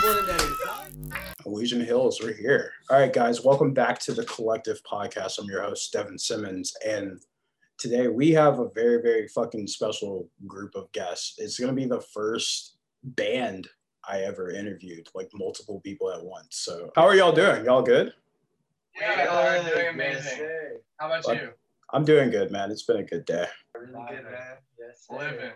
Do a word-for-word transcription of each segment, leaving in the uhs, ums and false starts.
Elysian Hills, we're here. All right, guys, welcome back to the Collective Podcast. I'm your host, Devin Simmons, and today we have a very, very fucking special group of guests. It's going to be the first band I ever interviewed, like multiple people at once. So how are y'all doing? Y'all good? Yeah, y'all are doing amazing. Yes, how about well, you? I'm doing good, man. It's been a good day. Really good, man. Yes, living.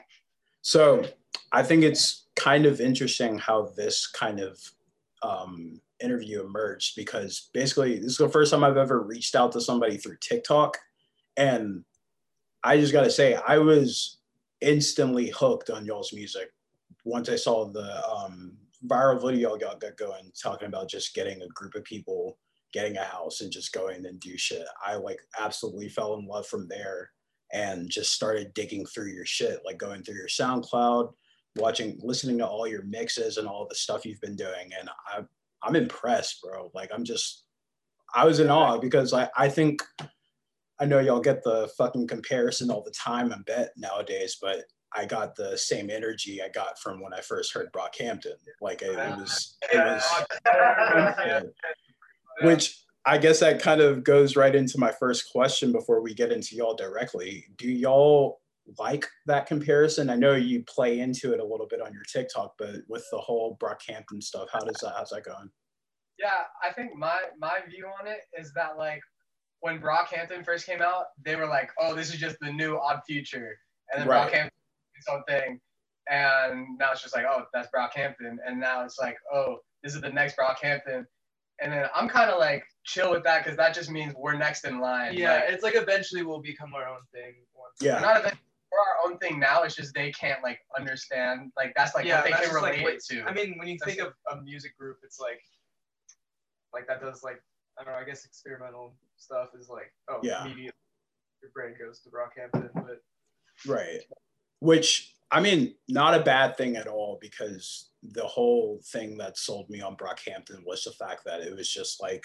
So I think it's kind of interesting how this kind of um, interview emerged, because basically this is the first time I've ever reached out to somebody through TikTok. And I just got to say, I was instantly hooked on y'all's music once I saw the um, viral video y'all got going, talking about just getting a group of people, getting a house and just going and do shit. I like absolutely fell in love from there and just started digging through your shit, like going through your SoundCloud, watching, listening to all your mixes and all the stuff you've been doing. And I, I'm impressed, bro. Like, I'm just, I was in awe because I, I think, I know y'all get the fucking comparison all the time, I bet nowadays, but I got the same energy I got from when I first heard Brockhampton. Like it, it was, it was, yeah. Which I guess that kind of goes right into my first question before we get into y'all directly. Do y'all like that comparison? I know you play into it a little bit on your TikTok, but with the whole Brockhampton stuff, how does that, how's that going? Yeah, I think my, my view on it is that like when Brockhampton first came out, they were like, oh, this is just the new Odd Future. And then right. Brockhampton did its own thing. And now it's just like, oh, that's Brockhampton. And now it's like, oh, this is the next Brockhampton. And then I'm kind of like chill with that because that just means we're next in line. Yeah, like, it's like eventually we'll become our own thing. Yeah. We're not eventually, we're our own thing now. It's just they can't like understand. Like that's like yeah, what they can relate like, it to. I mean, when you that's think of a music group, it's like, like that does like, I don't know, I guess experimental stuff is like, oh, yeah. immediately your brain goes to Brockhampton, but. Right. Which, I mean, not a bad thing at all, because the whole thing that sold me on Brockhampton was the fact that it was just like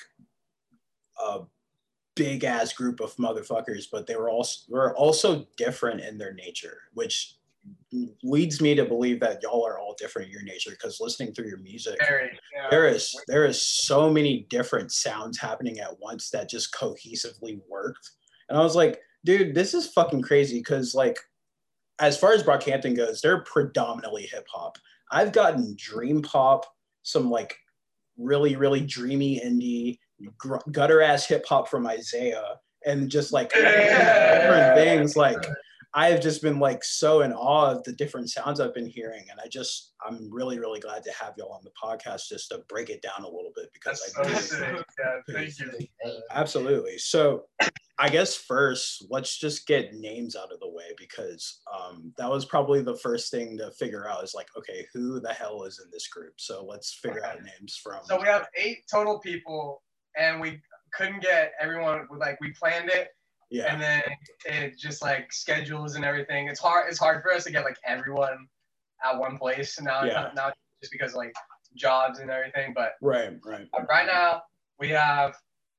a big ass group of motherfuckers, but they were also were also different in their nature, which leads me to believe that y'all are all different in your nature, because listening through your music, Very, yeah. there is there is so many different sounds happening at once that just cohesively worked. And I was like, dude, this is fucking crazy, because like, as far as Brockhampton goes, they're predominantly hip hop. I've gotten dream pop, some like really, really dreamy indie, gr- gutter ass hip hop from Isaiah, and just like yeah. different things. Like I've just been like so in awe of the different sounds I've been hearing. And I just, I'm really, really glad to have y'all on the podcast just to break it down a little bit, because That's I so sick. Yeah, thank you. Absolutely. So I guess first, let's just get names out of the way, because um, that was probably the first thing to figure out is like, okay, who the hell is in this group? So let's figure okay. out names from. So we have eight total people, and we couldn't get everyone, like we planned it. Yeah. And then it just like schedules and everything. It's hard. It's hard for us to get like everyone at one place now. Yeah. Now just because like jobs and everything. But right, right. Right now we have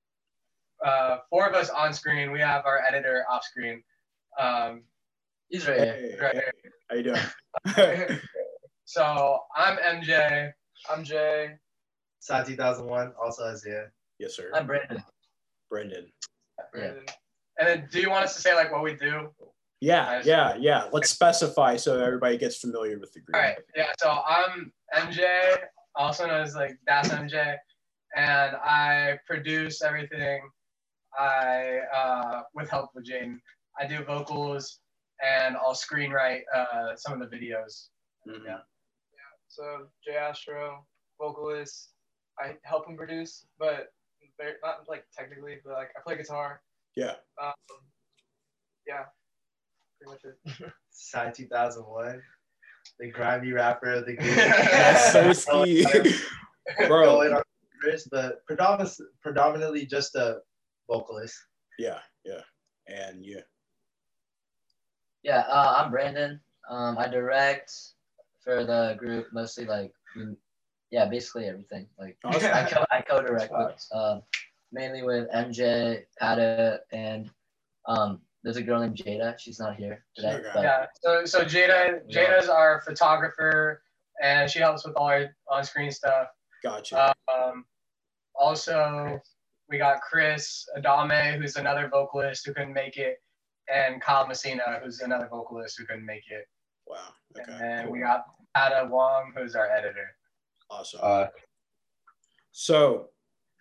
uh, four of us on screen. We have our editor off screen. Um, He's right hey, here. Right hey, here. How you doing? So I'm M J. I'm Jay. Sai two thousand one, also Isaiah. Yes, sir. I'm Brandon. Brendan. Brandon. And then, do you want us to say like what we do? Yeah, yeah, yeah. Let's specify so everybody gets familiar with the group. All right. Yeah. So I'm M J, also known as like Das M J, and I produce everything. I uh, with help with Jaden. I do vocals and I'll screenwrite uh, some of the videos. Mm-hmm. Yeah. Yeah. So Jay Astro, vocalist. I help him produce, but very, not like technically, but like I play guitar. Yeah. Um, yeah. Pretty much it. Sai two thousand one, the grimy rapper of the group. That's so ski. Bro. Going on first, but predominantly, predominantly just a vocalist. Yeah, yeah. And you? Yeah, uh, I'm Brandon. Um, I direct for the group, mostly like, yeah, basically everything. Like Awesome. I, co- I co-direct with, uh, mainly with M J, Pata, and um, there's a girl named Jada. She's not here today. Okay. But Yeah. So so Jada Jada's our photographer and she helps with all our on-screen stuff. Gotcha. Um, also, we got Chris Adame, who's another vocalist who couldn't make it, and Kyle Messina, who's another vocalist who couldn't make it. Wow. Okay. And then cool. we got Ada Wong, who's our editor. Awesome. Uh, So,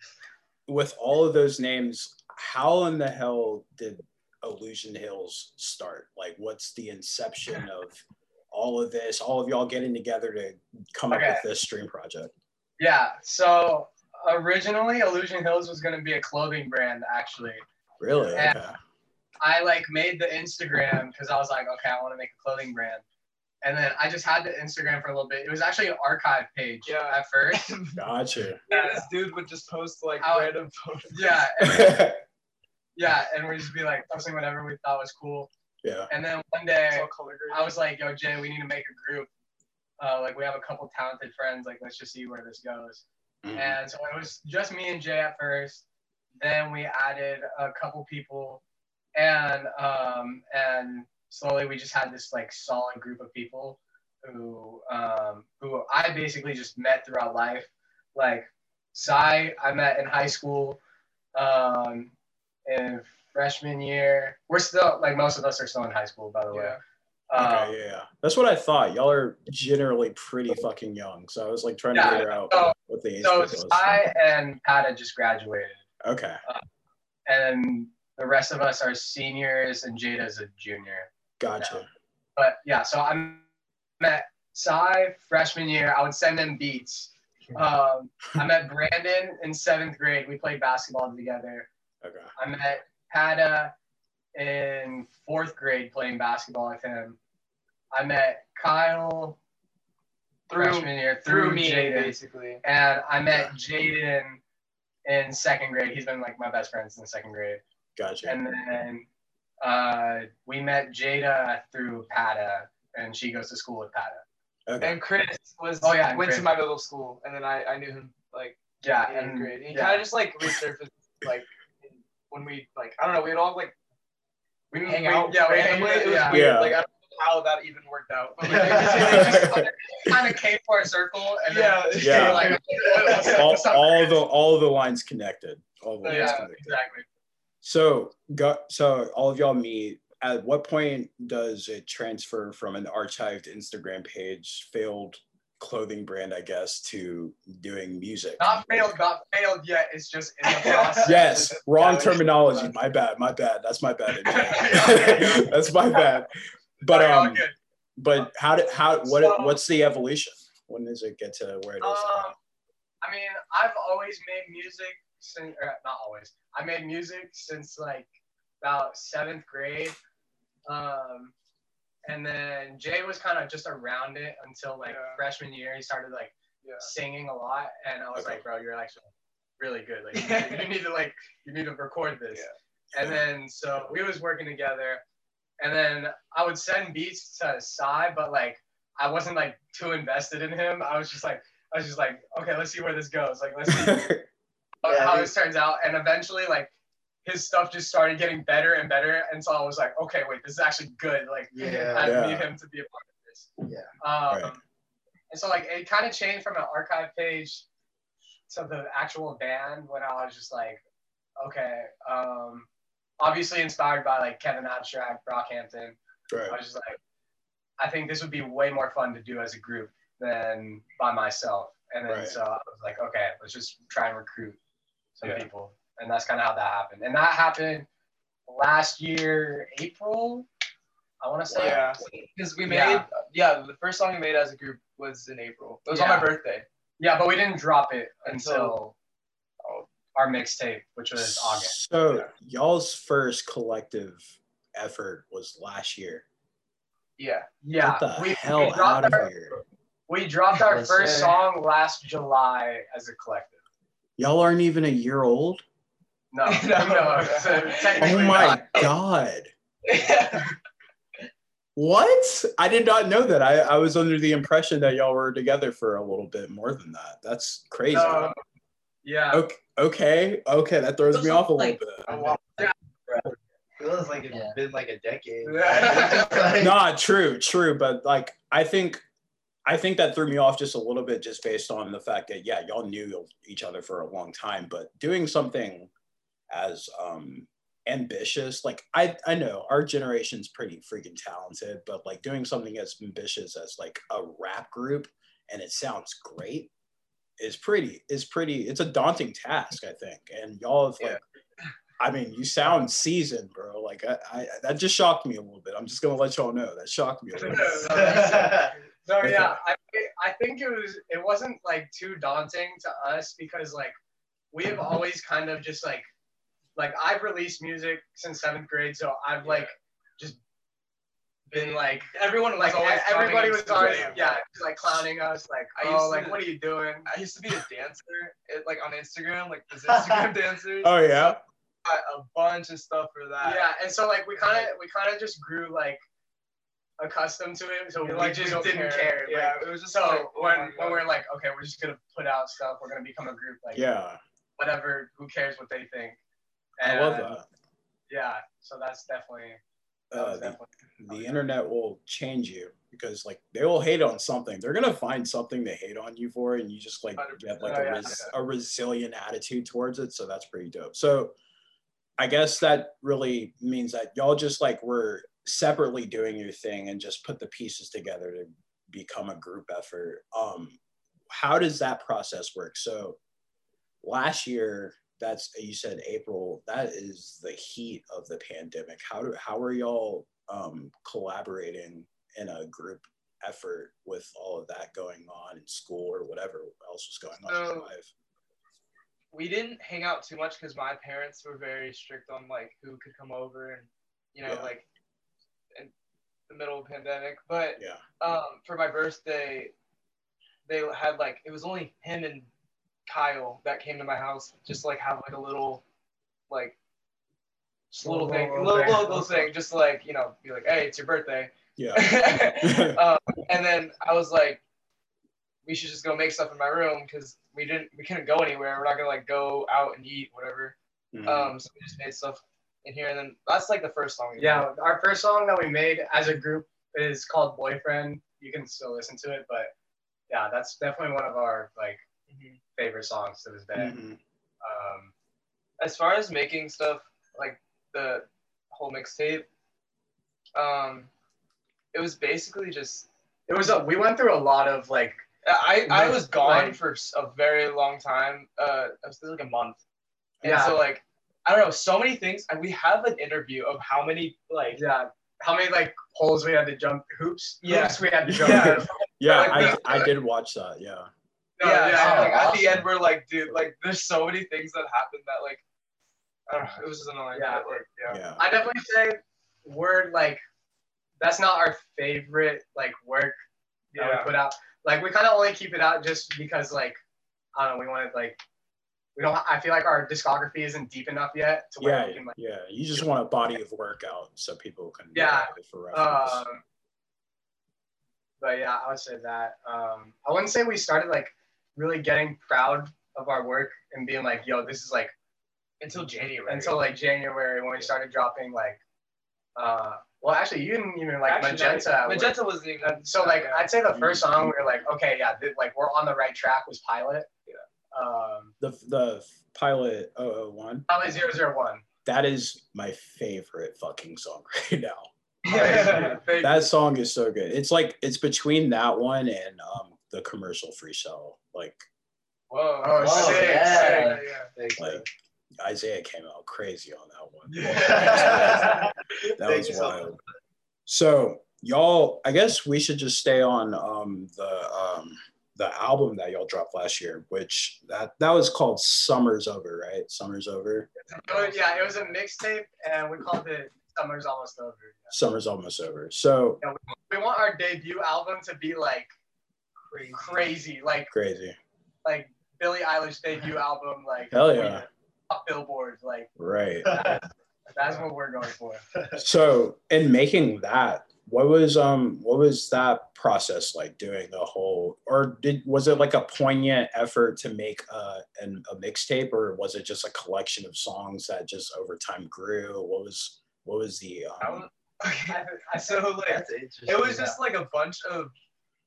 with all of those names, how in the hell did Illusion Hills start? Like, what's the inception of all of this? All of y'all getting together to come Okay. up with this stream project? Yeah, so originally Illusion Hills was gonna be a clothing brand, actually. Really? Yeah. Okay. I like made the Instagram because I was like, okay, I want to make a clothing brand. And then I just had the Instagram for a little bit. It was actually an archive page Yeah. at first. Gotcha. Yeah, this dude would just post like I- random photos. Yeah, and, yeah, and we'd just be like posting whatever we thought was cool. Yeah. And then one It's day all color graded. I was like, yo, Jay, we need to make a group. Uh, like we have a couple talented friends. Like let's just see where this goes. Mhm. And so it was just me and Jay at first. Then we added a couple people, and um, and slowly we just had this like solid group of people who um, who I basically just met throughout life. Like Sai, I met in high school, um, in freshman year. We're still like most of us are still in high school, by the way. Yeah. Um, Okay, yeah, yeah. That's what I thought. Y'all are generally pretty fucking young. So I was like trying to Yeah, figure out so- what the age So group was. Sai and Pata just graduated, Okay. and the rest of us are seniors, and Jada's a junior. Gotcha. But yeah, so I met Sai freshman year. I would send them beats. Um, I met Brandon in seventh grade. We played basketball together. Okay. I met Pata in fourth grade playing basketball with him. I met Kyle Through- freshman year Through through me, Jaden. basically. And I met Jaden in second grade. He's been like my best friend since second grade. Gotcha. And then uh, we met Jada through Pata, and she goes to school with Pata. Okay. And Chris was Oh, yeah, and went Chris. to my middle school, and then I, I knew him like Yeah, in eighth and grade. And he yeah. kind of just like resurfaced like when we like I don't know, we'd all like we hang we- out. Yeah, we hang randomly. It was yeah. weird. Yeah. Like I don't know how that even worked out. But, like, It just kind of came for a circle, and then Yeah. just Yeah. like what's up, all, what's up? all the all the lines connected. All the lines yeah, connected. exactly. So got so all of y'all meet. At what point does it transfer from an archived Instagram page, failed clothing brand, I guess, to doing music? Not failed, not failed yet. It's just in the process. Yes, wrong Yeah, terminology. My bad. My bad. That's my bad. That's my bad. But Sorry, all um, good. but how did how what So- what's the evolution? When does it get to where it is? Um, I mean, I've always made music since, or not always. I made music since like about seventh grade. Um, and then Jay was kind of just around it until like Yeah. freshman year. He started like yeah. singing a lot, and I was Okay. like, bro, you're actually really good. Like, you need, you need to like, you need to record this. Yeah. And then so we was working together, and then I would send beats to Sai, but like I wasn't like too invested in him. I was just like, I was just like, okay, let's see where this goes. Like, let's see how, Yeah, how dude. this turns out. And eventually, like, his stuff just started getting better and better. And so I was like, okay, wait, this is actually good. Like, Yeah. I Yeah. need him to be a part of this. Yeah. Um, Right. And so, like, it kind of changed from an archive page to the actual band when I was just like, okay, um, obviously inspired by, like, Kevin Abstract, Brockhampton. I Right. was just like, I think this would be way more fun to do as a group than by myself. And then Right. so I was like, okay, let's just try and recruit some Yeah. people. And that's kind of how that happened. And that happened last year, April, I want to say. Yeah, because we made Yeah. yeah. the first song we made as a group was in April. It was on Yeah. my birthday. Yeah, but we didn't drop it Until- until our mixtape, which was August. So y'all's first collective effort was last year. Yeah, Yeah, Get the we, hell we out dropped of our, here. we dropped our Yes, first sir. song last July as a collective. Y'all aren't even a year old. No, no, No. so Oh technically my not. god. What? I did not know that. I, I was under the impression that y'all were together for a little bit more than that. That's crazy. No. Yeah. Okay, okay, okay, that throws me off a little Like- bit. a lot. Feels like it's Yeah. been like a decade. Yeah. Like- Nah, true, true, but like I think I think that threw me off just a little bit, just based on the fact that, yeah, y'all knew each other for a long time, but doing something as um, ambitious, like I, I know our generation's pretty freaking talented, but like doing something as ambitious as like a rap group and it sounds great is pretty, is pretty, it's a daunting task, I think. And y'all have like, yeah. I mean, you sound seasoned, bro. Like I, I, that just shocked me a little bit. I'm just gonna let y'all know that shocked me a little bit. So yeah, I I think it was it wasn't like too daunting to us because like we have always kind of just like like I've released music since seventh grade, so I've like just been like everyone was like always everybody was always Instagram. yeah just, like clowning us like I oh used like to, what are you doing? I used to be a dancer it, like on Instagram, like those Instagram dancers. Oh yeah. So a bunch of stuff for that. Yeah, and so like we kind of we kind of just grew like accustomed to it, so we like, just we didn't care. care. Yeah, like, it was just so like, oh when when we're like, okay, we're just gonna put out stuff, we're gonna become a group, like yeah, whatever, who cares what they think. And, I love that. Yeah, so that's definitely. That uh, was the, definitely the internet will change you because like they will hate on something. They're gonna find something to hate on you for, and you just like get like oh, a, yeah, res- yeah. a resilient attitude towards it. So that's pretty dope. So I guess that really means that y'all just like were separately doing your thing and just put the pieces together to become a group effort. Um, how does that process work? So last year, that's you said April, that is the heat of the pandemic. How do how are y'all um, collaborating in a group effort with all of that going on in school or whatever else was going on so, in your life? We didn't hang out too much because my parents were very strict on like who could come over and you know yeah. like in the middle of the pandemic. But yeah. um, for my birthday, they had like it was only him and Kyle that came to my house just like have like a little like just a little, little thing, little little, little thing, just like you know, be like, hey, it's your birthday. Yeah. um, and then I was like, we should just go make stuff in my room because we didn't, we couldn't go anywhere. We're not gonna like go out and eat, whatever. Mm-hmm. Um, so we just made stuff in here, and then that's like the first song. We yeah, made. Our first song that we made as a group is called Boyfriend. You can still listen to it, but yeah, that's definitely one of our like mm-hmm. favorite songs to this day. Mm-hmm. Um, as far as making stuff, like the whole mixtape, um, it was basically just. It was a, we went through a lot of like. I, I was gone like, for a very long time. Uh, it was like a month. And yeah. So like, I don't know, so many things. And we have an interview of how many like yeah, how many like holes we had to jump, hoops, yeah. hoops we had to jump. Yeah, yeah like, I I did watch that. Yeah. No, yeah, yeah. So, like awesome. At the end, we're like, dude, like, there's so many things that happened that like, I don't know, it was just annoying. Yeah, but, like, yeah. yeah. I definitely say we're like, that's not our favorite like work that yeah. we put out. Like we kind of only keep it out just because like I don't know, we wanted like we don't I feel like our discography isn't deep enough yet to where yeah, we can like yeah you just want a body of work out so people can yeah it for reference. Um, but yeah, I would say that um, I wouldn't say we started like really getting proud of our work and being like, yo, this is like until January until like January when we started dropping like uh well, actually, you didn't even like actually, Magenta. No, Magenta was the so like yeah. I'd say the first song we were like, okay, yeah, th- like we're on the right track was Pilot. Yeah. Um, the the Pilot oh oh one. Pilot zero zero one. That is my favorite fucking song right now. Yeah. That song is so good. It's like it's between that one and um the Commercial Freestyle. Like, whoa, oh, whoa sick, yeah. sick, yeah. Like Isaiah came out crazy on that one. Yeah. That was wild. So y'all, I guess we should just stay on um, the um, the album that y'all dropped last year, which that that was called Summer's Over, right? Summer's Over. Oh, yeah, it was a mixtape, and we called it Summer's Almost Over. Yeah. Summer's Almost Over. So yeah, we, we want our debut album to be like crazy, crazy, like crazy, like Billie Eilish debut album, like hell yeah. Billboard, like right. That, that's what we're going for. So in making that, what was um what was that process like doing the whole, or did was it like a poignant effort to make a an, a mixtape, or was it just a collection of songs that just over time grew? What was what was the um, okay, so like it was just like a bunch of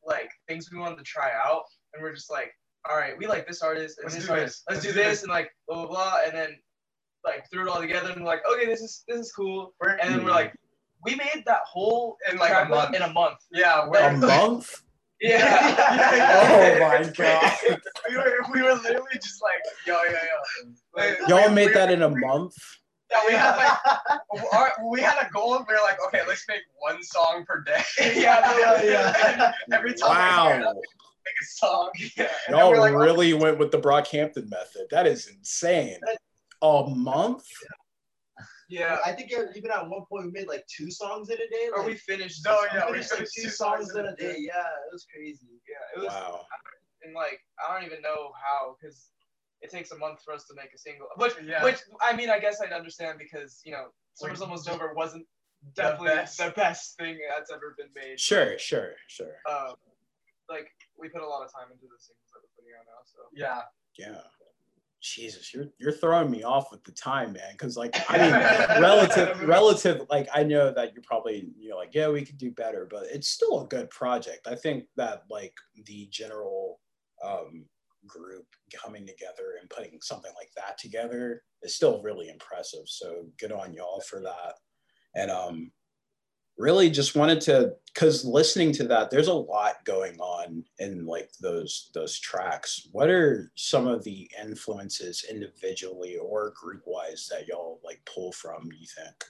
like things we wanted to try out, and we're just like, all right, we like this artist and Let's this do artist. this. Let's do this, and like blah blah blah, and then like threw it all together, and we're like, okay, this is this is cool. We're- And then we're like, we made that whole In like a track month. in a month. Yeah, A we're, month? Yeah. Oh my god. we were we were literally just like, yo, yo, yo. Like, Y'all we- made we- that in a month? Yeah, we had like our, we had a goal and we were like, okay, let's make one song per day. Yeah, yeah, yeah. Every time I get Wow. up, make a song. Yeah. And then Y'all we're like, really went with the Brockhampton method. That is insane. A month? Yeah. I think even at one point we made like two songs in a day. Or Like, we finished. No, the yeah, song. we finished like finished two two songs songs in a day. Yeah, it was crazy. Yeah, it was. Wow. And like, I don't even know how, because it takes a month for us to make a single. Which, Yeah. which I mean, I guess I'd understand because you know, Summer's Like, Almost Over wasn't the definitely best. the best thing that's ever been made. Sure, sure, sure. Um, like we put a lot of time into the singles that we're putting out now. So yeah. Yeah. Jesus, you're you're throwing me off with the time, man. Because like, I mean, relative, relative. Like, I know that you're probably you're like, yeah, we could do better, but it's still a good project. I think that like the general um, group coming together and putting something like that together is still really impressive. So good on y'all for that. And um, really just wanted to, because listening to that, there's a lot going on in like those those tracks. What are some of the influences individually or group wise that y'all like pull from, you think?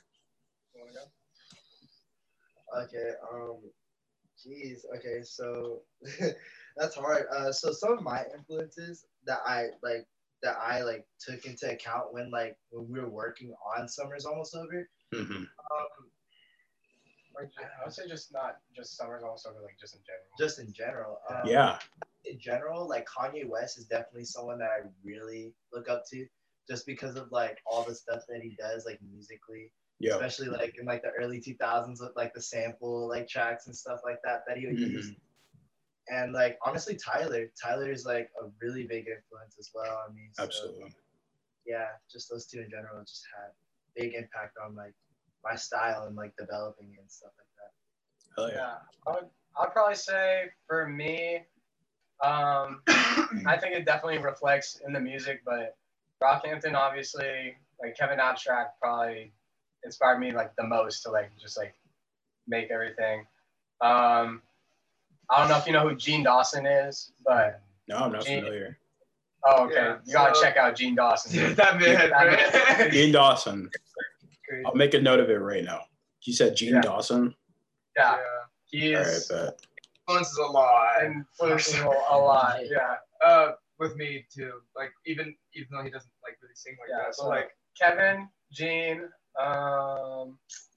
Okay. Um. Jeez. Okay. So that's hard. Uh. So some of my influences that I like that I like took into account when like when we were working on Summer's Almost Over. Mm-hmm. Um. Or ju- I would say just not just Summer's Almost Over, like just in general. Just in general. Um, Yeah. In general, like Kanye West is definitely someone that I really look up to, just because of like all the stuff that he does, like musically. Yeah. Especially like in like the early two thousands with like the sample like tracks and stuff like that that he would Mhm. use. And like honestly, Tyler, Tyler is like a really big influence as well. I mean, so, Absolutely. yeah, just those two in general just had big impact on like my style and like developing it and stuff like that. Hell yeah. Yeah, I would, I'd probably say for me, um, I think it definitely reflects in the music, but Brockhampton, obviously, like Kevin Abstract probably inspired me like the most to like just like make everything. Um, I don't know if you know who Gene Dawson is, but No, I'm not Gene- familiar. oh, okay, Yeah, you gotta so- check out Gene Dawson. Dude, that man, That man. Gene Dawson. Crazy. I'll make a note of it right now. You said Gene Yeah. Dawson? Yeah, Yeah. he All right, is bet. Influences a lot. influential a lot. Yeah. Uh, with me too. Like even even though he doesn't like really sing like Yeah, that, so but like Kevin, Gene, um,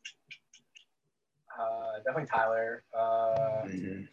uh, definitely Tyler. Uh, Mhm.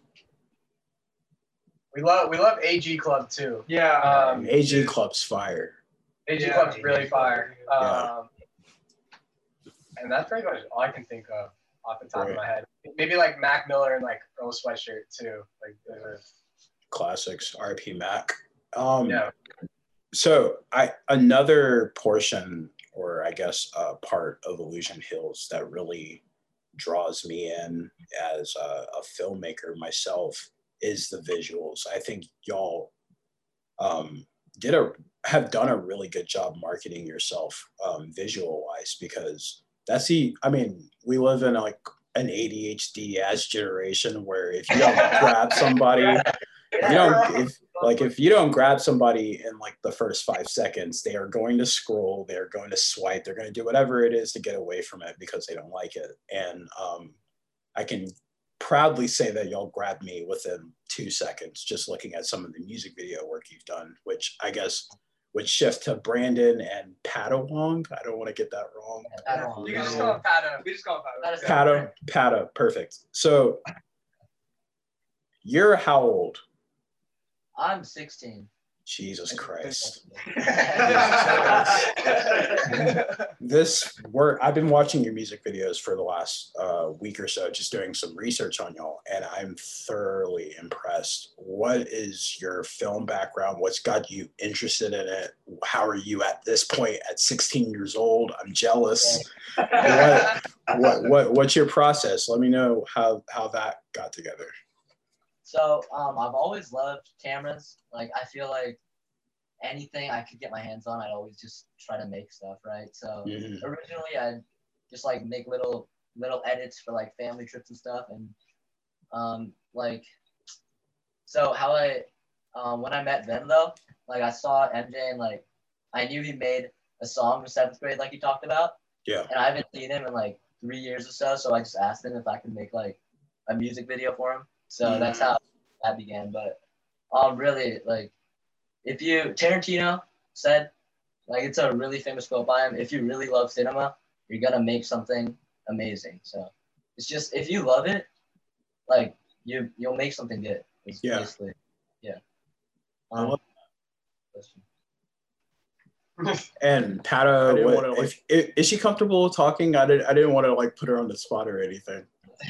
we love we love A G Club too. yeah. Um, A G Club's fire. A G Yeah, Club's A G really Club, fire. yeah. Um, and that's pretty much all I can think of off the top Right. of my head. Maybe like Mac Miller and like Earl Sweatshirt too. Like those are, Classics, R P Mac. Um, yeah. So I another portion, or I guess uh, part of Illusion Hills that really draws me in as a, a filmmaker myself is the visuals. I think y'all um, did a have done a really good job marketing yourself um, visual wise, because that's the I mean we live in like an A D H D ass generation where if you don't grab somebody, if you don't if like if you don't grab somebody in like the first five seconds, they are going to scroll, they're going to swipe, they're going to do whatever it is to get away from it because they don't like it. And um, I can proudly say that y'all grabbed me within two seconds just looking at some of the music video work you've done, which I guess would shift to Brandon and Padawong. I don't want to get that wrong. Padawong. You You can just Yeah. call him Pato. We just call him That Pato. is- Pata, Pata, perfect. So you're how old? I'm sixteen. Jesus Christ. Yeah. This work, I've been watching your music videos for the last uh, week or so, just doing some research on y'all, and I'm thoroughly impressed. What is your film background? What's got you interested in it? How are you at this point at sixteen years old? I'm jealous. What, what, what, what's your process? Let me know how, how that got together. So um, I've always loved cameras. Like I feel like anything I could get my hands on, I'd always just try to make stuff, right? So Mhm. originally I'd just like make little little edits for like family trips and stuff, and um, like so how I um, when I met Ben though, like I saw M J and like I knew he made a song in seventh grade, like he talked about. Yeah. And I haven't seen him in like three years or so, so I just asked him if I could make like a music video for him. So Mhm. that's how that began. But um, really, like, if you Tarantino said, like, it's a really famous quote by him. If you really love cinema, you're gonna make something amazing. So it's just if you love it, like you you'll make something good. It's Yeah. Basically, yeah. I Um, love And Pata, didn't what, wanna, like- if, if, is she comfortable talking? I didn't. I didn't want to like put her on the spot or anything.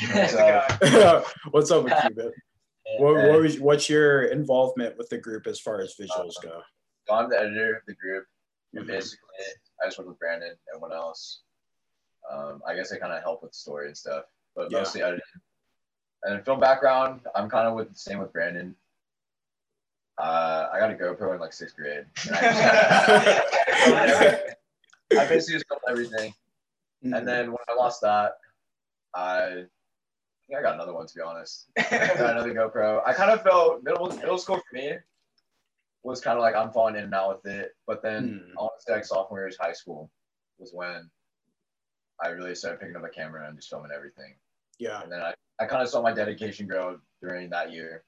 So, What's up with you, man? What, what was, what's your involvement with the group as far as visuals go? so I'm the editor of the group, and Mhm. basically, I just work with Brandon. Everyone else, um, I guess I kind of help with the story and stuff, but Yeah. mostly editing. And then film background, I'm kind of with the same with Brandon. Uh, I got a GoPro in like sixth grade. And I, just, I basically just filmed everything. Mhm. And then when I lost that, I, I think I got another one, to be honest. I got another GoPro. I kind of felt middle middle school for me was kind of like I'm falling in and out with it. But then Hmm. honestly, like sophomore year of high school was when I really started picking up a camera and just filming everything. Yeah. And then I, I kind of saw my dedication grow during that year.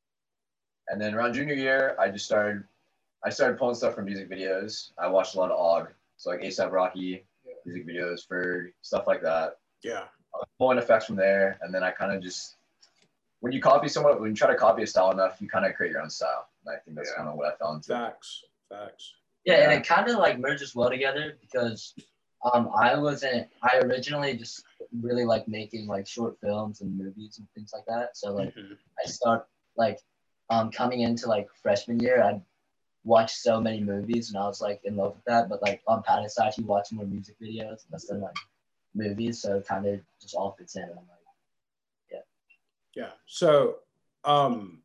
And then around junior year, I just started, I started pulling stuff from music videos. I watched a lot of O G, so like A$AP Rocky music videos, for stuff like that. Yeah. I was pulling effects from there, and then I kind of just, when you copy someone, when you try to copy a style enough, you kind of create your own style. And I think that's Yeah. kind of what I fell into. Facts. Facts. Yeah, and it kind of like merges well together because um, I wasn't, I originally just really like making like short films and movies and things like that. So like Mhm. I start like um, coming into like freshman year, I watched so many movies and I was like in love with that. But like on Patty's side, he watched more music videos instead of like movies. So it kind of just all fits in. I'm like, Yeah. So, um,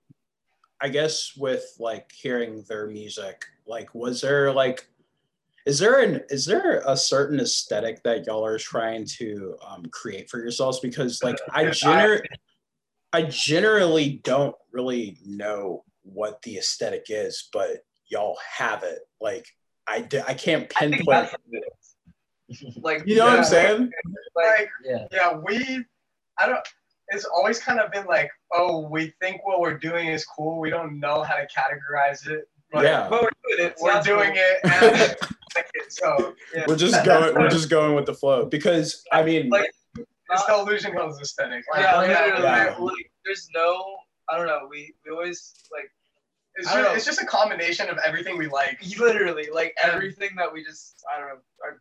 I guess with like hearing their music, like, was there like, is there an is there a certain aesthetic that y'all are trying to um, create for yourselves? Because like I gener I generally don't really know what the aesthetic is, but y'all have it. Like I d- I can't I think pinpoint. that's what it is. Like, You know what I'm Yeah. saying? Like, yeah. yeah, we, I don't, it's always kind of been like, oh, we think what we're doing is cool. We don't know how to categorize it. But, Yeah. but we're doing it. We're Sounds doing cool. it. And like it. So, yeah. We're just going we're just going with the flow because I mean Like, It's the Illusion Hills aesthetic. Like, yeah, oh, yeah, literally, yeah. like, there's no, I don't know, we, we always, like, It's I don't just, know. it's just a combination of everything we like. literally, like, everything that we just, I don't know, are,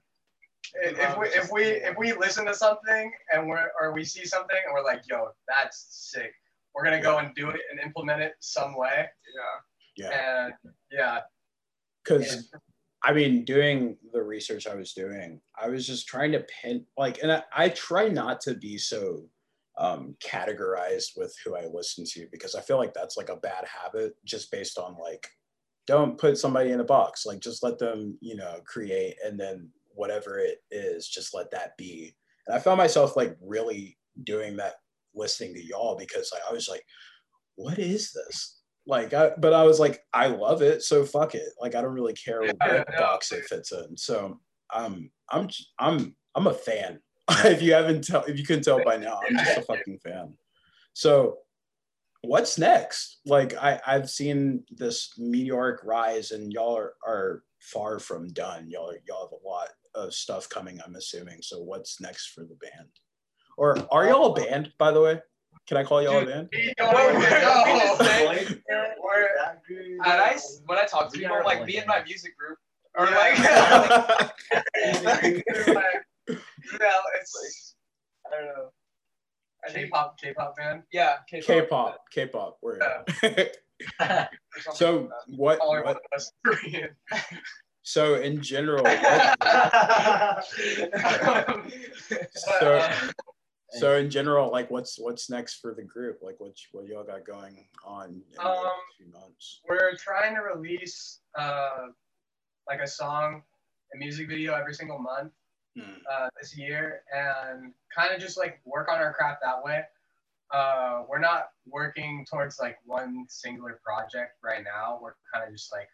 If if we if we if we listen to something and we're or we see something and we're like, yo, that's sick. We're gonna go and do it and implement it some way. yeah. And yeah. Because I mean, doing the research I was doing, I was just trying to pin like, and I, I try not to be so um, categorized with who I listen to because I feel like that's like a bad habit just based on like, don't put somebody in a box, like just let them, you know, create and then whatever it is, just let that be. And I found myself like really doing that listening to y'all because like, I was like, what is this? Like, I, but I was like, I love it, so fuck it. Like, I don't really care Yeah, what yeah. box it fits in. So, um, I'm, I'm, I'm a fan. If you haven't tell, if you couldn't tell by now, I'm just a fucking fan. So, what's next? Like, I, I've seen this meteoric rise, and y'all are, are far from done. Y'all, are, y'all have a lot of stuff coming, I'm assuming. So, what's next for the band? Or are y'all a band, by the way? Can I call y'all a band? We Well, don't we're- even know. we're- We're- and I, when I talk to We people, are I'm like, only be in fans. my music group. Or Yeah. like, Like, like, you know, it's I don't know. I think, K-pop, K-pop band. yeah, K-pop, K-pop. We're Yeah. or something so like that. what, All what? of us Korean. So in general, what, But, So- uh, So in general, like, what's what's next for the group? Like, what what y'all got going on in the Um, next few months? We're trying to release uh, like a song, a music video every single month Hmm. uh, this year, and kind of just like work on our craft that way. Uh, we're not working towards like one singular project right now. We're kind of just like,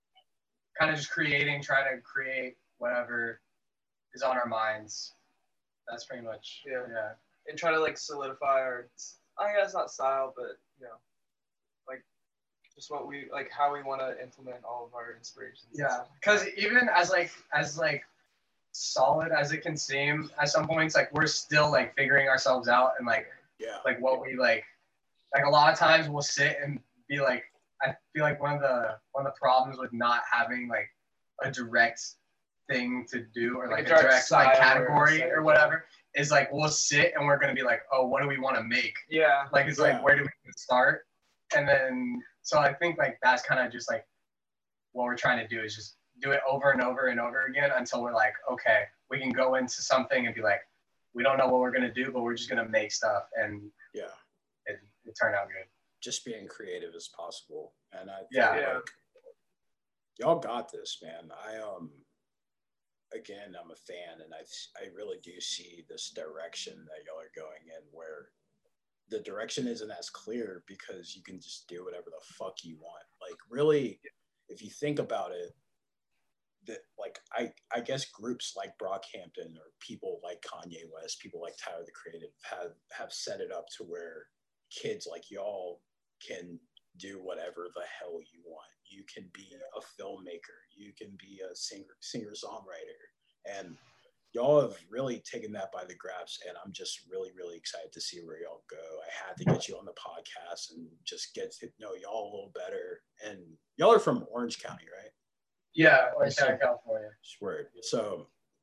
kind of just creating, trying to create whatever is on our minds. That's pretty much, Yeah. yeah. And try to like solidify our, I guess not style, but you know, like just what we like, how we want to implement all of our inspirations. Yeah, because even as like as like solid as it can seem, at some points, like we're still like figuring ourselves out and like Yeah. like what we like. Like a lot of times we'll sit and be like, I feel like one of the one of the problems with not having like a direct thing to do or like, Like a a direct, direct like style category or or whatever is like we'll sit and we're gonna be like, oh, what do we want to make? Yeah. Like it's Yeah. like where do we start? And then so I think like that's kind of just like what we're trying to do is just do it over and over and over again until we're like, okay, we can go into something and be like, we don't know what we're gonna do, but we're just gonna make stuff and Yeah. it, it turned out good. Just being creative as possible. And I Yeah. feel Yeah. like y'all got this, man. I um again, I'm a fan, and I I really do see this direction that y'all are going in, where the direction isn't as clear because you can just do whatever the fuck you want. Like, really, if you think about it, that like I I guess groups like Brockhampton or people like Kanye West, people like Tyler the Creative have have set it up to where kids like y'all can do whatever the hell you want. You can be a filmmaker, you can be a singer singer songwriter, and y'all have really taken that by the grasp, and I'm just really really excited to see where y'all go. I had to get you on the podcast and just get to know y'all a little better. And y'all are from Orange County, right? Yeah, or Yes, sir. California. Word. So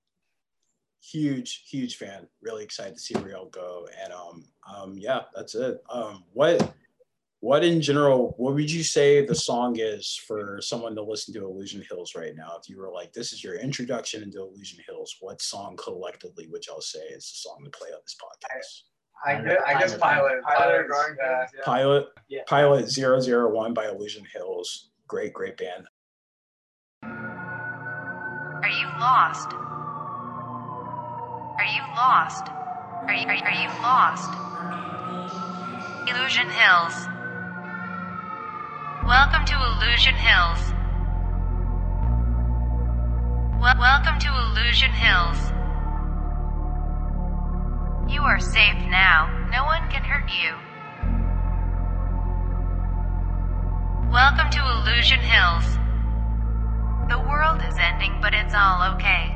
huge, huge fan. Really excited to see where y'all go. And um, um, yeah, that's it. Um, what, what in general, what would you say the song is for someone to listen to Illusion Hills right now? If you were like, this is your introduction into Illusion Hills, what song collectively would y'all say is the song to play on this podcast? I, gu- I guess Pilot. Pilot or Pilot's, Garden yeah. Grove, yeah. Pilot, Yeah. Pilot zero zero one by Illusion Hills. Great, great band. Are you lost? Are you lost? Are you, are, are you lost? Illusion Hills. Welcome to Illusion Hills. Wel- welcome to Illusion Hills. You are safe now. No one can hurt you. Welcome to Illusion Hills. The world is ending, but it's all okay.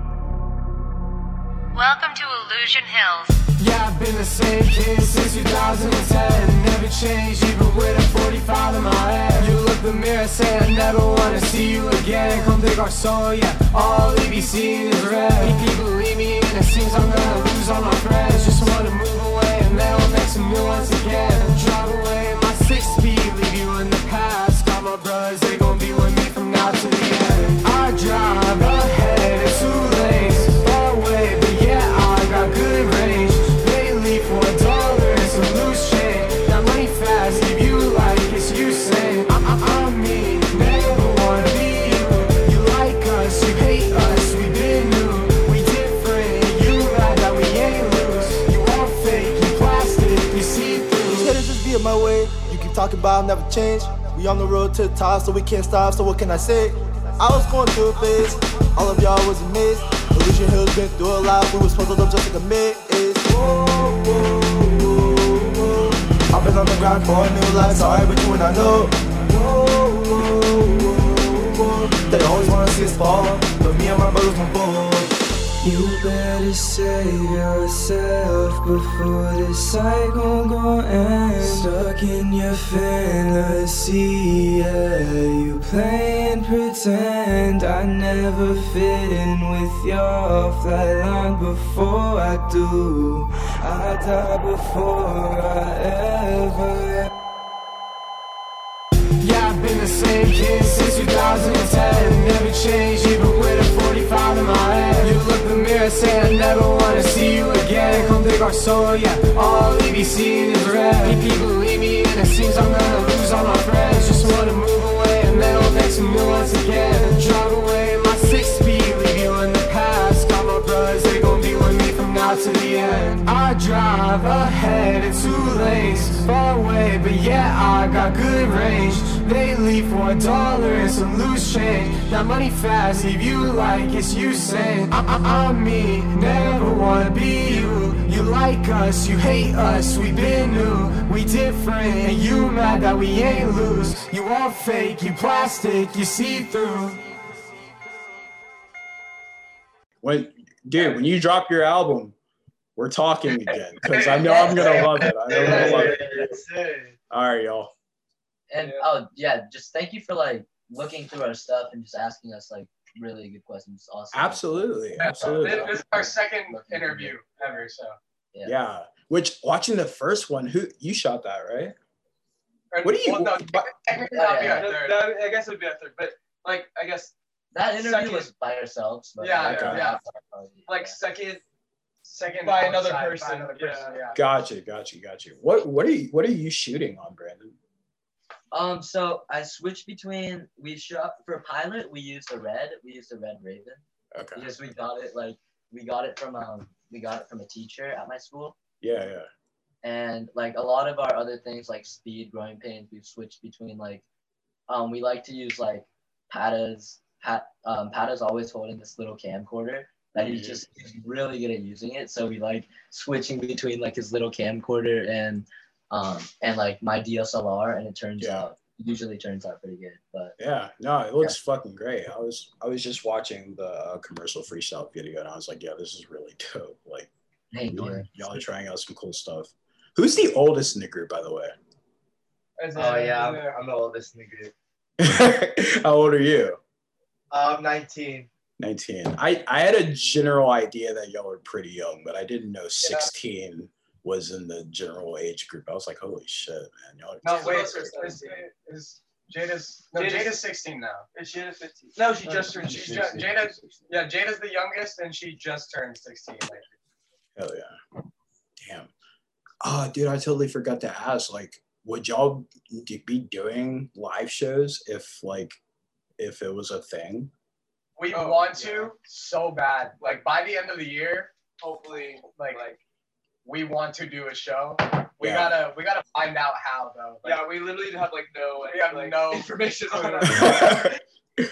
Welcome to Illusion Hills. Yeah, I've been the same kid since two thousand ten. Never changed, even with a forty-five in my head. You look in the mirror, say I never wanna see you again. Come take our soul, yeah, all we be seeing is red. People leave me, and it seems I'm gonna lose all my friends. Just wanna move away, and then we'll make some new ones again. Drive away my six speed, leave you in the past. Got my brothers, they gon' be with me from now to the end. I drive ahead in two lanes, far away, but yeah, I got good range. They leave for a dollar and some loose change. Now money fast, give you like it's Usain. I, I, I mean, never wanna be you. You like us, you hate us, we been new. We different, you mad that we ain't loose. You all fake, you plastic, you see through. These haters just be in my way. You keep talking about I'll never change. We on the road to the top, so we can't stop. So what can I say? I was going through a phase. All of y'all was amazed. Illusion Hills been through a lot. We was puzzled up just like a maze. Whoa, whoa, whoa, whoa. I've been on the grind for a new life. Sorry, but you and I know. Whoa, whoa, whoa, whoa. They always wanna see us fall, but me and my brothers won't fold. You better save yourself before this cycle gon' end. Stuck in your fantasy, yeah, you playing pretend. I never fit in with your flight line before I do. I die before I ever. Yeah, I've been the same kid since two thousand ten. Never changed, even with a forty-five in my head. You look in the mirror, say I never wanna see you again. Come take our our soul, yeah. All E B C is red. People leave me and it seems I'm gonna lose all my friends. Just wanna move away and then I'll make some new ones again. Drive away in my six speed, leave you in the past. Got my brothers, they gon' be with me from now to the end. I drive ahead in two lanes, far away, but yeah, I got good range. They leave for a dollar and some loose change. That money fast, leave you like it's Usain. I I I'm me, never wanna be you. You like us, you hate us, we been new. We different, and you mad that we ain't loose. You all fake, you plastic, you see through. When, dude, when you drop your album, we're talking again because I know I'm gonna love it. I know I'm gonna love it. All right, y'all. And oh yeah, just thank you for like looking through our stuff and just asking us like really good questions. Awesome. Absolutely, absolutely. This is our second interview ever, so. Yeah. yeah. Which watching the first one, who you shot that, right? Or, what do you? Well, no, but, yeah, yeah. That, that, I guess it would be a third, but like I guess that interview second, was by ourselves. But yeah, like, yeah, yeah. Like second, second by another outside, person. By another person yeah. yeah. Gotcha, gotcha, gotcha. What what are you what are you shooting on, Brandon? Um, so I switched between we shot for pilot. We used a red. We used a red Raven. Okay. Because we got it like we got it from um we got it from a teacher at my school. Yeah, yeah. And like a lot of our other things like speed, growing pains, we've switched between like um we like to use like Pata's Pat um Pata's always holding this little camcorder that he's just he's really good at using it. So we like switching between like his little camcorder and um and like my D S L R, and it turns yeah. out usually turns out pretty good. But yeah, no, it looks yeah. fucking great. I was I was just watching the uh, commercial freestyle video and I was like, yeah, this is really dope. Like Thank y'all, you. y'all are trying out some cool stuff. Who's the oldest in the group, by the way? Oh yeah, I'm, I'm the oldest in the group. How old are you? I'm nineteen. nineteen. I, I had a general idea that y'all were pretty young, but I didn't know sixteen yeah. was in the general age group. I was like, holy shit, man. Y'all no, wait, is, is, is Jada's, no, Jada's, Jada's sixteen now. Is Jada fifteen? No, she just turned She's just, Jada, yeah, Jada's the youngest, and she just turned sixteen. Like. Hell yeah. Damn. Oh, dude, I totally forgot to ask, like, would y'all be doing live shows if, like, if it was a thing? We oh, want to yeah. so bad. Like, by the end of the year, hopefully, like, like we want to do a show. We yeah. gotta, we gotta find out how, though. Like, yeah, we literally have, like, no, we have like, no information on it.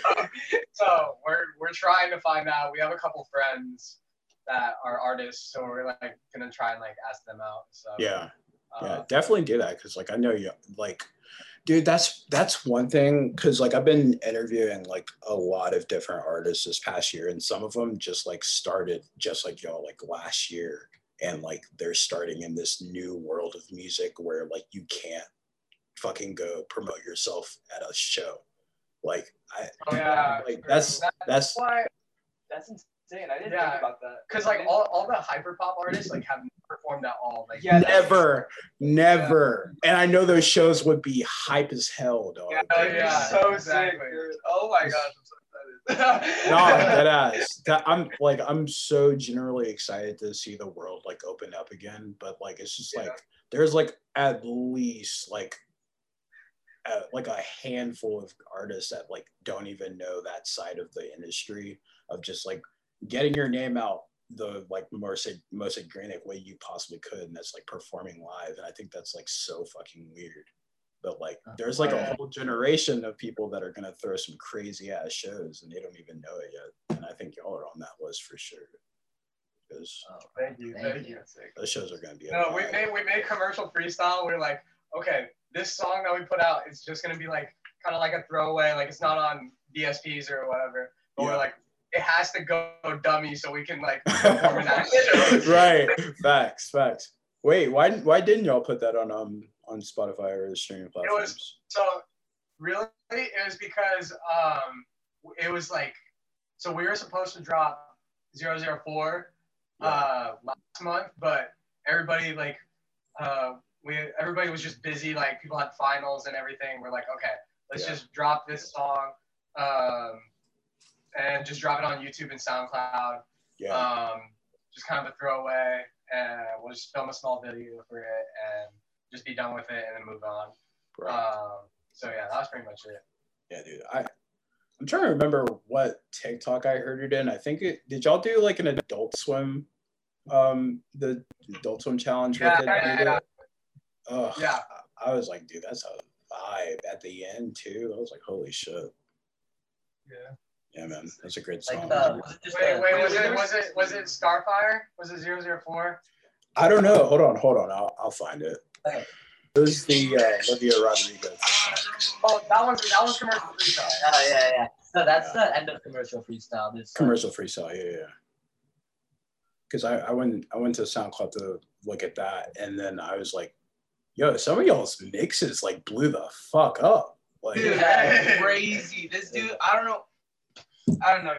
So, we're, we're trying to find out. We have a couple friends that are artists, so we're like gonna try and like ask them out. So yeah, uh, yeah, definitely do that because like I know you like, dude. That's that's one thing because like I've been interviewing like a lot of different artists this past year, and some of them just like started just like y'all like last year, and like they're starting in this new world of music where like you can't fucking go promote yourself at a show. Like I, oh, yeah, like that's that's, that's why that's insane. I didn't yeah, think about that. Because like all, all the hyperpop artists like have performed at all. Like yeah, never, never. Yeah. And I know those shows would be hype as hell, dog. Yeah, oh, yeah so exactly. sick, dude. Oh my gosh, I'm so excited. No, that ass. That I'm like I'm so generally excited to see the world like open up again. But like it's just like yeah. there's like at least like uh, like a handful of artists that like don't even know that side of the industry of just like getting your name out the like most most organic way you possibly could, and that's like performing live. And I think that's like so fucking weird. But like there's like a whole generation of people that are gonna throw some crazy ass shows and they don't even know it yet. And I think y'all are on that list for sure. Because oh, thank you, thank, thank you. Those shows are gonna be no, we made we made commercial freestyle. We're like, okay, this song that we put out is just gonna be like kind of like a throwaway, like it's not on D S Ps or whatever. But yeah. we're like, it has to go dummy so we can like perform in that show. Right. Facts, facts. Wait, why why didn't y'all put that on um on Spotify or the streaming platforms? It was so really it was because um it was like so we were supposed to drop zero zero four yeah. uh last month, but everybody like uh we everybody was just busy, like people had finals and everything. We're like, okay, let's yeah. just drop this song. Um and just drop it on YouTube and SoundCloud. Yeah. Um, just kind of a throwaway. and we'll just film a small video for it and just be done with it and then move on. Right. Um, so yeah, that was pretty much it. Yeah, dude. I I'm trying to remember what TikTok I heard it in. I think it did y'all do like an Adult Swim, um, the Adult Swim challenge Yeah, with it? yeah, yeah. Ugh, Yeah. I was like, dude, that's a vibe at the end too. I was like, holy shit. Yeah. Yeah, man, that's a great Like song. the, was it just Wait, the- wait, was it was it was it Starfire? Was it zero zero four? I don't know. Hold on, hold on. I'll I'll find it. Okay. It was the uh, Olivia Rodrigo. Oh, that one's that one's commercial freestyle. Oh yeah, yeah. So that's the end of commercial freestyle. There's like- Commercial freestyle, yeah, yeah. Because I, I went I went to SoundCloud to look at that, and then I was like, yo, some of y'all's mixes like blew the fuck up. Like, Dude, that's crazy. This dude, I don't know. I don't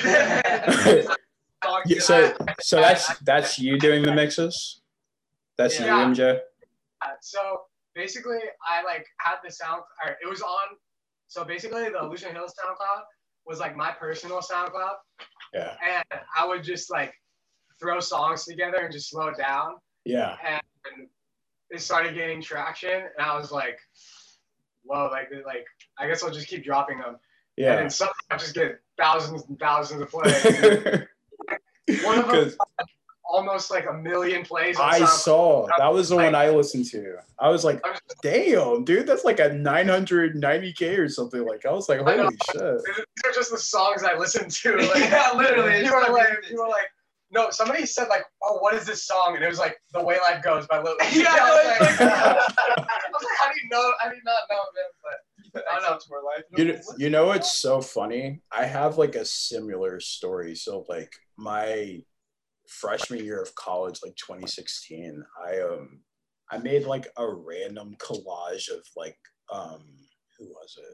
know. yeah, so so that's that's you doing the mixes? That's Yeah. you, M J? Uh, so basically, I like had the sound. Or it was on. So basically, the Illusion Hills SoundCloud was like my personal SoundCloud, Yeah. and I would just like throw songs together and just slow it down, Yeah. and it started getting traction, and I was like, whoa, like like I guess I'll just keep dropping them. And Yeah. then somehow I just get thousands and thousands of plays. One of them, almost like a million plays. on I SoundCloud. saw that was the Like- one I listened to. I was like, I was- damn, dude, that's like a nine hundred ninety K or something. Like, I was like, I know. holy shit. These are just the songs I listen to. Like, Yeah, literally, it's You were not like, business. you were like, no. Somebody said like, oh, what is this song? And it was like, "The Way Life Goes" by Lil. Yeah, I was like, it's like- I was like, how do you know? I did not know, man. But I don't know. more life. You know, you know it's so funny? I have like a similar story. So like my freshman year of college, like twenty sixteen, I um I made like a random collage of like um who was it?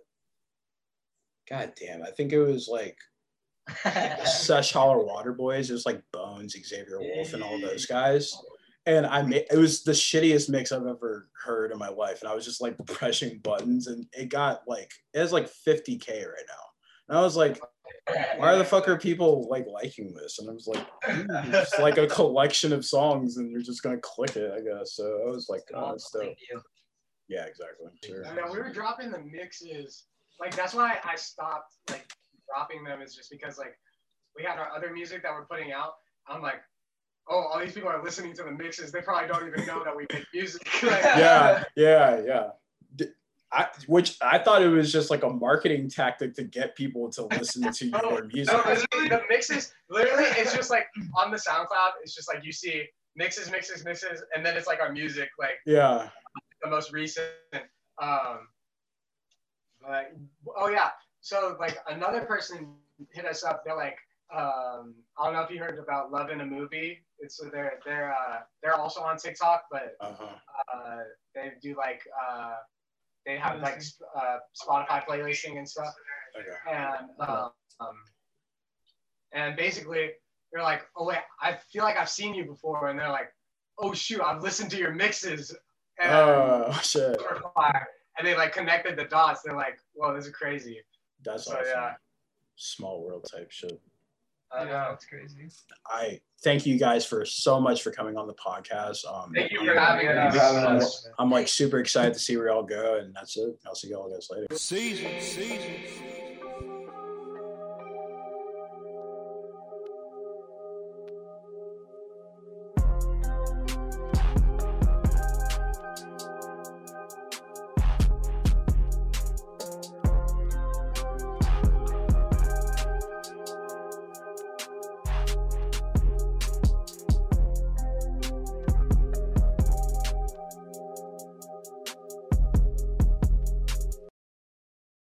God damn, I think it was like Sesh Holler Water Boys. It was like Bones, Xavier Wolf, and all those guys. And I made it was the shittiest mix I've ever heard in my life. And I was just like pressing buttons, and it got like it has like fifty K right now. And I was like, why the fuck are people like liking this? And I was like, it's like a collection of songs, and you're just gonna click it, I guess. So I was like, oh, that's dope. Yeah, exactly. Sure. I know we were dropping the mixes. Like that's why I stopped like dropping them. Is just because like we had our other music that we're putting out. I'm like, oh, all these people are listening to the mixes. They probably don't even know that we make music. Like, Yeah, yeah, yeah. D- I, which I thought it was just like a marketing tactic to get people to listen to your music. No, literally, the mixes, literally, it's just like on the SoundCloud, it's just like you see mixes, mixes, mixes, and then it's like our music, like Yeah. the most recent. Um, like, oh yeah, so like another person hit us up. They're like, um, I don't know if you heard about Love in a Movie. It's they're they're uh, they're also on TikTok, but Uh-huh. uh, they do like uh, they have like uh, Spotify playlisting and stuff. Okay. And um, and basically they're like, oh wait, I feel like I've seen you before, and they're like, oh shoot, I've listened to your mixes, and, Oh shit. and they like connected the dots. They're like, whoa, this is crazy. That's So, awesome. yeah. Small world type shit. I know. it's crazy. I thank you guys for so much for coming on the podcast. Um, Thank you I'm, for having Thank you us. for having us. I'm like super excited to see where y'all go, and that's it. I'll see y'all guys later. Season, season.